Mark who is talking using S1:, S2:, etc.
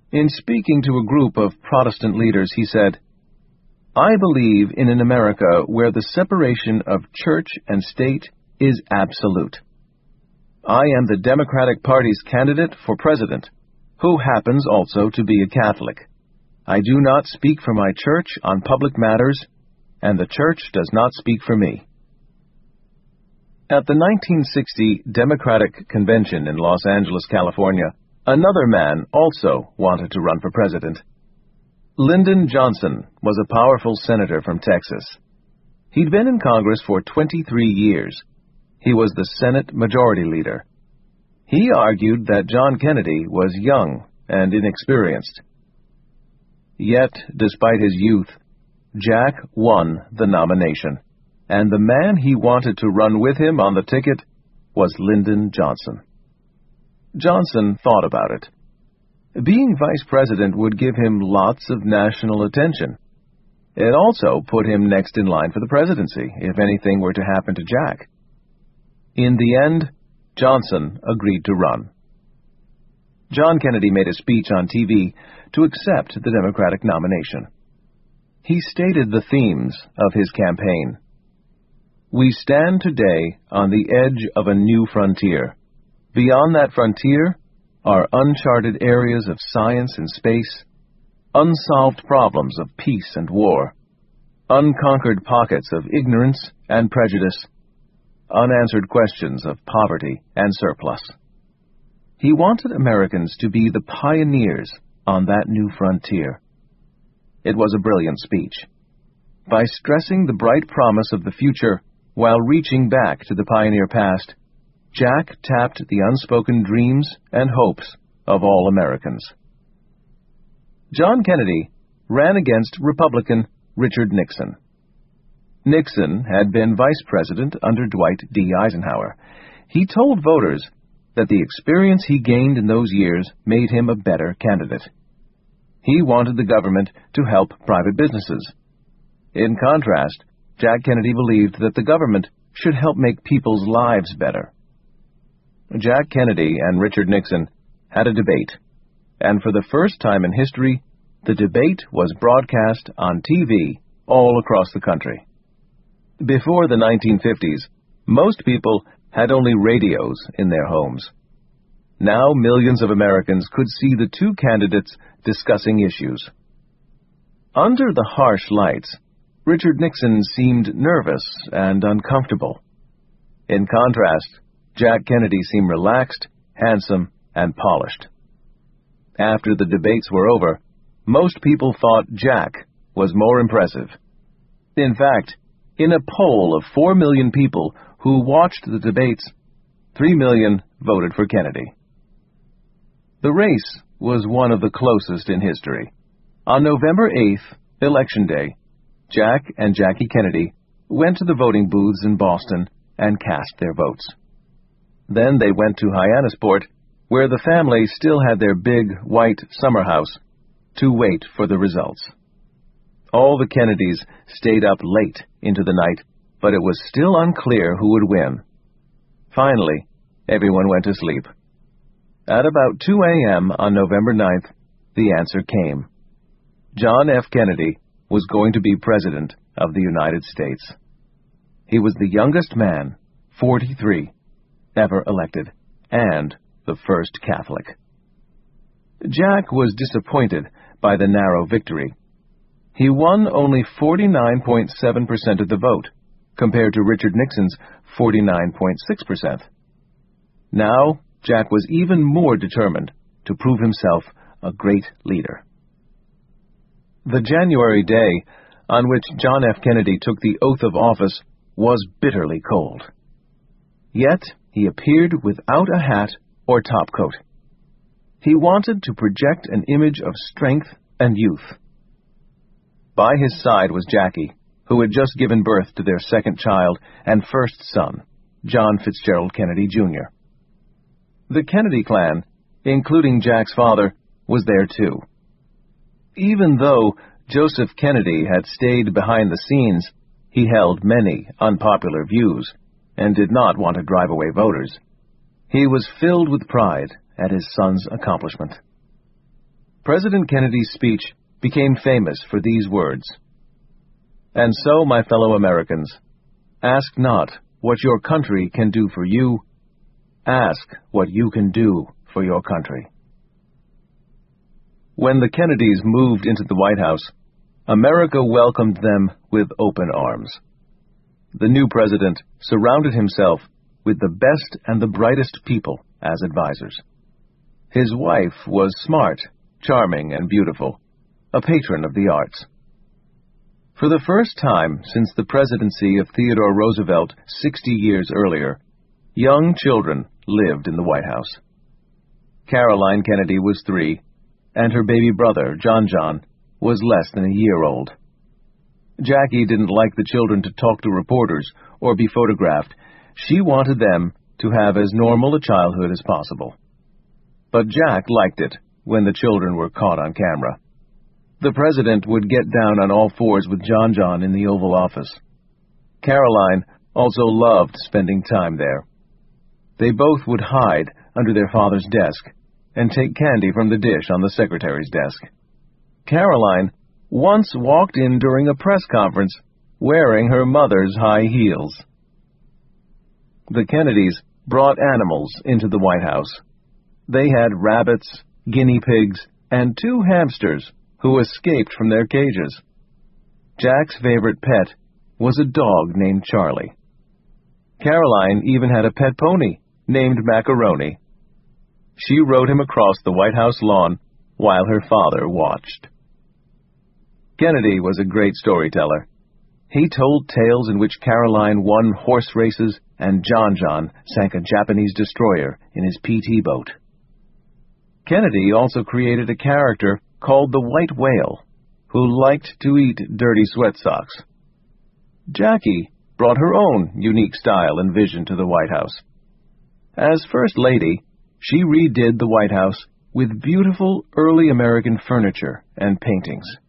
S1: In speaking to a group of Protestant leaders, he said, "I believe in an America where the separation of church and state is absolute. I am the Democratic Party's candidate for president, who happens also to be a Catholic. I do not speak for my church on public matters, and the church does not speak for me." At the 1960 Democratic Convention in Los Angeles, California, another man also wanted to run for president. Lyndon Johnson was a powerful senator from Texas. He'd been in Congress for 23 years. He was the Senate Majority Leader. He argued that John Kennedy was young and inexperienced. Yet, despite his youth, Jack won the nomination, and the man he wanted to run with him on the ticket was Lyndon Johnson. Johnson thought about it. Being vice president would give him lots of national attention. It also put him next in line for the presidency if anything were to happen to Jack. In the end, Johnson agreed to run. John Kennedy made a speech on TV to accept the Democratic nomination. He stated the themes of his campaign. "We stand today on the edge of a new frontier. Beyond that frontier are uncharted areas of science and space, unsolved problems of peace and war, unconquered pockets of ignorance and prejudice, unanswered questions of poverty and surplus." He wanted Americans to be the pioneers on that new frontier. It was a brilliant speech. By stressing the bright promise of the future while reaching back to the pioneer past, Jack tapped the unspoken dreams and hopes of all Americans. John Kennedy ran against Republican Richard Nixon. Nixon had been vice president under Dwight D. Eisenhower. He told voters that the experience he gained in those years made him a better candidate. He wanted the government to help private businesses. In contrast, Jack Kennedy believed that the government should help make people's lives better. Jack Kennedy and Richard Nixon had a debate, and for the first time in history, the debate was broadcast on TV all across the country. Before the 1950s, most people had only radios in their homes. Now millions of Americans could see the two candidates discussing issues. Under the harsh lights, Richard Nixon seemed nervous and uncomfortable. In contrast, Jack Kennedy seemed relaxed, handsome, and polished. After the debates were over, most people thought Jack was more impressive. In fact, in a poll of 4 million people who watched the debates, 3 million voted for Kennedy. The race was one of the closest in history. On November 8th, Election Day, Jack and Jackie Kennedy went to the voting booths in Boston and cast their votes. Then they went to Hyannisport, where the family still had their big, white summer house, to wait for the results. All the Kennedys stayed up late into the night, but it was still unclear who would win. Finally, everyone went to sleep. At about 2 a.m. on November 9th, the answer came. John F. Kennedy was going to be President of the United States. He was the youngest man, 43, ever elected, and the first Catholic. Jack was disappointed by the narrow victory. He won only 49.7% of the vote, compared to Richard Nixon's 49.6%. Now, Jack was even more determined to prove himself a great leader. The January day on which John F. Kennedy took the oath of office was bitterly cold. Yet he appeared without a hat or topcoat. He wanted to project an image of strength and youth. By his side was Jackie, who had just given birth to their second child and first son, John Fitzgerald Kennedy, Jr. The Kennedy clan, including Jack's father, was there too. Even though Joseph Kennedy had stayed behind the scenes, he held many unpopular views and did not want to drive away voters. He was filled with pride at his son's accomplishment. President Kennedy's speech became famous for these words. And so, my fellow Americans, ask not what your country can do for you. Ask what you can do for your country. When the Kennedys moved into the White House, America welcomed them with open arms. The new president surrounded himself with the best and the brightest people as advisors. His wife was smart, charming, and beautiful, a patron of the arts. For the first time since the presidency of Theodore Roosevelt 60 years earlier, young children lived in the White House. Caroline Kennedy was 3, and her baby brother, John, was less than a year old. Jackie didn't like the children to talk to reporters or be photographed. She wanted them to have as normal a childhood as possible. But Jack liked it when the children were caught on camera. The president would get down on all fours with John in the Oval Office. Caroline also loved spending time there. They both would hide under their father's desk and take candy from the dish on the secretary's desk. Caroline once walked in during a press conference wearing her mother's high heels. The Kennedys brought animals into the White House. They had rabbits, guinea pigs, and 2 hamsters who escaped from their cages. Jack's favorite pet was a dog named Charlie. Caroline even had a pet pony named Macaroni. She rode him across the White House lawn while her father watched. Kennedy was a great storyteller. He told tales in which Caroline won horse races and John sank a Japanese destroyer in his PT boat. Kennedy also created a character called the White Whale, who liked to eat dirty sweat socks. Jackie brought her own unique style and vision to the White House. As First Lady, she redid the White House with beautiful early American furniture and paintings.